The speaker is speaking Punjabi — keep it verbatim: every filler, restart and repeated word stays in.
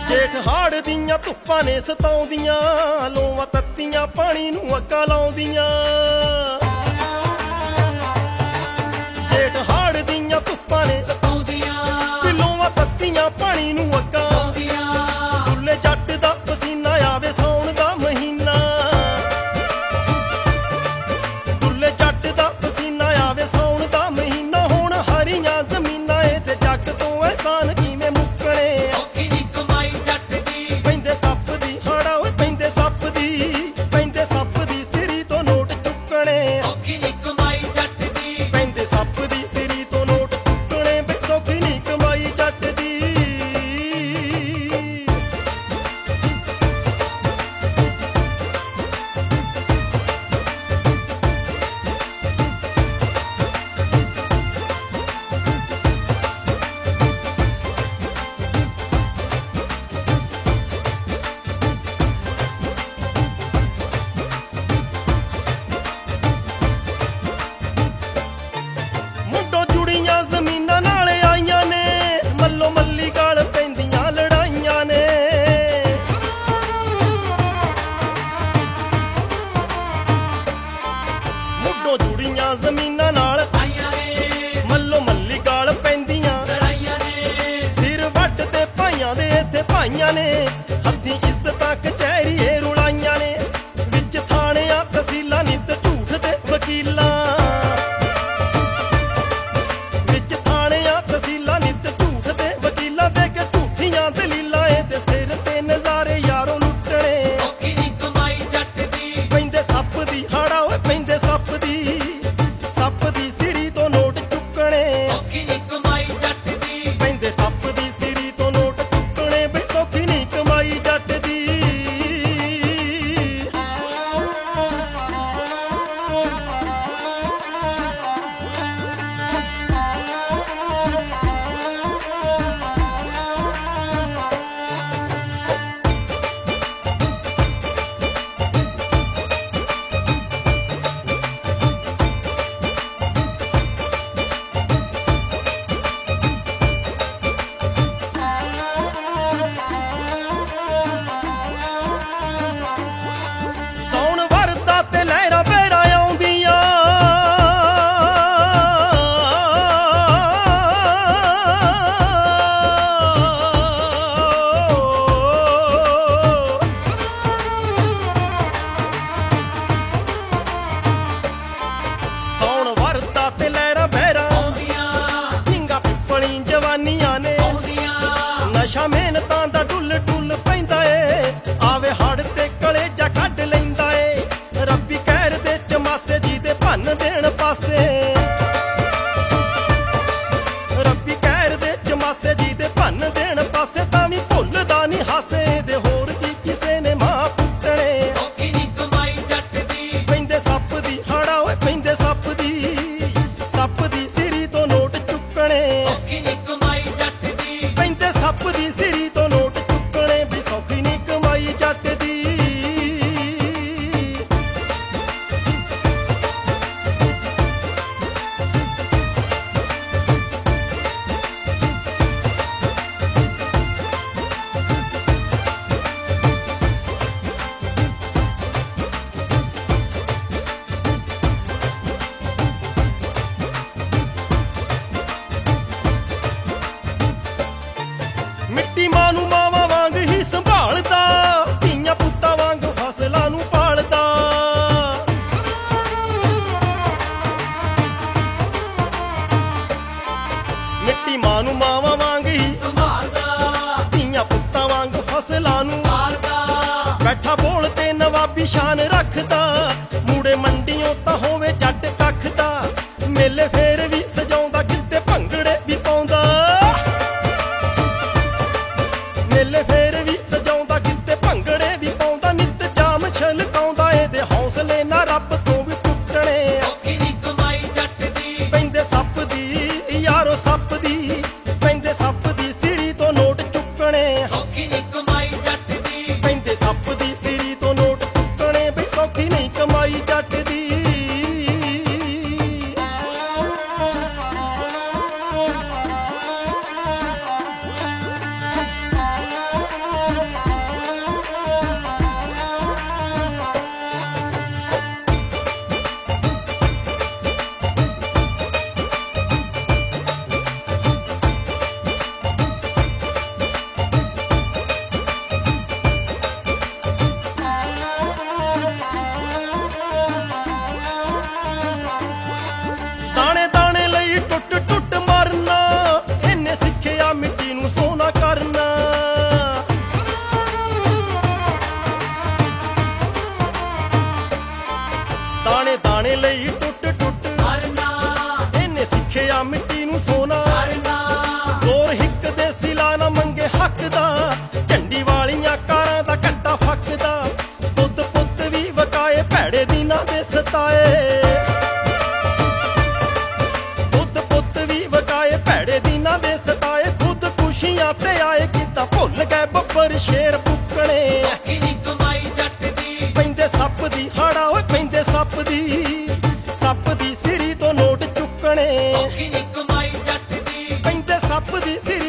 ਜੇਠ ਹਾੜ ਦੀਆਂ ਧੁੱਪਾਂ ਨੇ ਸਤਾਉਂਦੀਆਂ, ਲੋਵਾਂ ਤੱਤੀਆਂ ਪਾਣੀ ਨੂੰ ਅੱਗਾਂ ਲਾਉਂਦੀਆਂ। ਜੇਠ ਹਾੜ ਦੀਆਂ ਧੁੱਪਾਂ ਨੇ ਸਤਾਉਂਦੀਆਂ, ਲੋਵਾਂ ਤੱਤੀਆਂ ਪਾਣੀ ਨੂੰ ਅੱਗਾਂ ਲਾਉਂਦੀਆਂ। ਡੁੱਲੇ ਜੱਟ ਦਾ ਪਸੀਨਾ ਆਵੇ ਸੌਣ ਦਾ ਮਹੀਨਾ, ਡੁੱਲੇ ਜੱਟ ਦਾ ਪਸੀਨਾ ਆਵੇ ਸੌਣ ਦਾ ਮਹੀਨਾ। ਹੁਣ ਹਰੀਆਂ ਜ਼ਮੀਨਾਂ ਏ ਤੇ ਜੱਗ ਤੋਂ ਅਹਿਸਾਨ ਕਿਵੇਂ ਮੁੱਕਣੇ। ਜੁੜੀਆਂ ਜ਼ਮੀਨਾਂ ਨਾਲ ਆਈਆਂ ਨੇ, ਮੱਲੋ ਮੱਲੀ ਗਾਲ ਪੈਂਦੀਆਂ ਲੜਾਈਆਂ ਨੇ। ਸਿਰ ਵੱਟ ਤੇ ਭਾਈਆਂ ਦੇ ਇੱਥੇ ਭਾਈਆਂ ਨੇ, ਹੱਥੀਂ ਇੱਜ਼ਤਾਂ ਕਚਹਿਰੀਏ ਰੁਲਾਈਆਂ ਨੇ। ਵਿੱਚ ਥਾਣਿਆਂ ਤਹਿਸੀਲਾਂ ਨਿੱਤ ਝੂਠ ਦੇ ਵਕੀਲਾਂ, ਵਿੱਚ ਥਾਣਿਆਂ ਤਹਿਸੀਲਾਂ ਨਿੱਤ ਝੂਠ ਦੇ ਵਕੀਲਾਂ। ਦੇ ਕੇ ਝੂਠੀਆਂ ਦਲੀਲਾਂ ਏ ਤੇ ਸਿਰ ਤੇ ਨਜ਼ਾਰੇ ਯਾਰੋ ਲੁੱਟਣੇ। ਔਖੀ ਨੀ ਕਮਾਈ ਜੱਟ ਦੀ, ਪੈਂਦੇ ਸੱਪ ਦੀ ਹਾੜਾ ਓਏ ਪੈਂਦੇ ਸੱਪ ਦੀ। ਸੱਪ ਦੀ ਸਿਰੀ ਤੋਂ ਨੋਟ ਚੁੱਕਣੇ, ਔਖੀ ਨੀ ਕਮਾਈ ਜੱਟ ਦੀ। ਪੈਂਦੇ ਸੱਪ ਦੀ ਸਿਰੀ ਤੋਂ ਨੋਟ ਚੁੱਕਣੇ, ਬਈ ਸੌਖੀ ਨੀ ਕਮਾਈ ਜੱਟ ਦੀ। ਨਸ਼ਾ ਮਿਹਨਤਾਂ ਦਾ ਡੁੱਲ ਡੁੱਲ ਪੈਂਦਾ ਏ, ਆਵੇ ਹੜ ਤੇ ਕਲੇਜਾ ਕੱਢ ਲੈਂਦਾ ਏ। ਰੱਬੀ ਕਹਿਰ ਦੇ ਚਮਾਸੇ ਜੀ ਦੇ ਭੰਨ ਦੇਣ ਪਾਸੇ, ਰੱਬੀ ਕਹਿਰ ਦੇ ਚਮਾਸੇ ਜੀ ਦੇ ਭੰਨ ਦੇਣ ਪਾਸੇ। ਤਾਂ ਵੀ ਭੁੱਲਦਾ ਨੀ ਹਾਸੇ ਦੇ ਹੋਰ ਕੀ ਕਿਸੇ ਨੇ ਮਾਂ ਪੁੱਟਣੇ। ਔਖੀ ਨੀ ਕਮਾਈ ਜੱਟ ਦੀ, ਪੈਂਦੇ ਸੱਪ ਦੀ ਹਾੜਾ ਓਏ ਪੈਂਦੇ ਸੱਪ ਦੀ। ਸੱਪ ਦੀ ਸਿਰੀ ਤੋਂ ਨੋਟ ਚੁੱਕਣੇ, ਔਖੀ ਨੀ ਕਮਾਈ ਜੱਟ ਦੀ। ਪੈਂਦੇ ਸੱਪ ਦੀ ਸਿਰੀ ਤੋਂ ਨੋਟ ਚੁੱਕਣੇ, ਵੀ ਸੌਖੀ ਨੀ ਕਮਾਈ ਜੱਟ ਦੀ। ਮਿੱਟੀ ਮਾਂ ਨੂੰ ਮਾਵਾਂ ਵਾਂਗ ਹੀ ਸੰਭਾਲਦਾ, ਧੀਆਂ ਪੁੱਤਾਂ ਵਾਂਗ ਫਸਲਾਂ ਨੂੰ ਪਾਲਦਾ। ਮਿੱਟੀ ਮਾਂ ਨੂੰ ਮਾਵਾਂ ਵਾਂਗ ਹੀ ਸੰਭਾਲਦਾ, ਧੀਆਂ ਪੁੱਤਾਂ ਵਾਂਗ ਫਸਲਾਂ ਨੂੰ ਪਾਲਦਾ। ਬੈਠਾ ਬੋਲ ਤੇ ਨਵਾਬੀ ਸ਼ਾਨ ਰੱਖਦਾ, ਮੂੜੇ ਮੰਡੀਆਂ ਤਾਂ ਹੋਵੇ ਜੱਟ ਕੱਖ ਦਾ। ਮੇਲੇ ਫੇਰ ਵੀ ਸਜਾਉਂਦਾ, ਕਿਤੇ ਭੰਗੜੇ ਵੀ ਪਾਉਂਦਾ। ਮੇਲੇ ਫੇਰ ਵੀ ਸਜਾਉਂਦਾ, ਕਿਤੇ ਭੰਗੜੇ ਵੀ ਪਾਉਂਦਾ। ਨਿੱਤ ਜਾਮ ਛਲਕਾਉਂਦਾ, ਇਹਦੇ ਹੌਸਲੇ ਨਾ ਰੱਬ ਤੋਂ ਵੀ ਟੁੱਟਣੇ। ਔਖੀ ਨੀ ਕਮਾਈ ਜੱਟ ਦੀ, ਪੈਂਦੇ ਸੱਪ ਦੀ ਯਾਰੋ ਸੱਪ ਦੀ। ਪੈਂਦੇ ਸੱਪ ਦੀ ਸਿਰੀ ਤੋਂ ਨੋਟ ਚੁੱਕਣੇ, ਔਖੀ ਨੀ ਕਮਾਈ ਜੱਟ ਦੀ। ਪੈਂਦੇ ਸੱਪ ਦੀ ਸਿਰੀ ਤੋਂ ਨੋਟ ਚੁੱਕਣੇ, ਬਈ ਸੌਖੀ ਨੀ ਕਮਾਈ ਜੱਟ ਦੀ। ਔਖੀ ਨੀ ਕਮਾਈ ਜੱਟ ਦੀ ਪੈਂਦੇ ਸੱਪ ਦੀ ਸੀ